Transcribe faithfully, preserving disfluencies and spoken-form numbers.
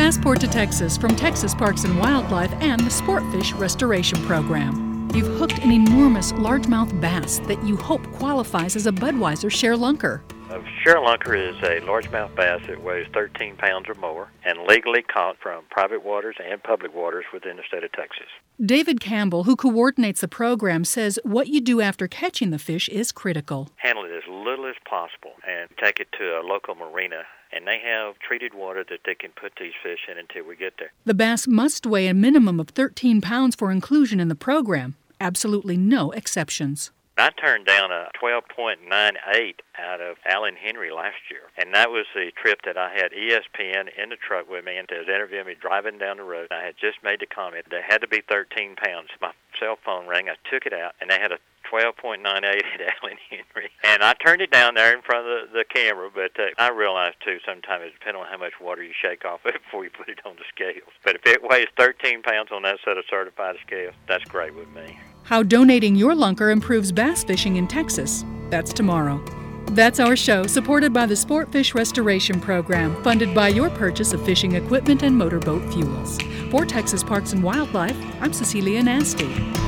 Passport to Texas from Texas Parks and Wildlife and the Sportfish Restoration Program. You've hooked an enormous largemouth bass that you hope qualifies as a Budweiser ShareLunker. A ShareLunker is a largemouth bass that weighs thirteen pounds or more and legally caught from private waters and public waters within the state of Texas. David Campbell, who coordinates the program, says what you do after catching the fish is critical. Handle it as little as possible and take it to a local marina, and they have treated water that they can put these fish in until we get there. The bass must weigh a minimum of thirteen pounds for inclusion in the program. Absolutely no exceptions. I turned down a twelve point nine eight out of Alan Henry last year, and that was the trip that I had E S P N in the truck with me and was interviewing me driving down the road. I had just made the comment they had to be thirteen pounds. My cell phone rang. I took it out, and they had a twelve point nine eight at Alan Henry. And I turned it down there in front of the, the camera, but uh, I realized, too, sometimes it depends on how much water you shake off it before you put it on the scales. But if it weighs thirteen pounds on that set of certified scales, that's great with me. How donating your lunker improves bass fishing in Texas. That's tomorrow. That's our show, supported by the Sportfish Restoration Program, funded by your purchase of fishing equipment and motorboat fuels. For Texas Parks and Wildlife, I'm Cecilia Nasty.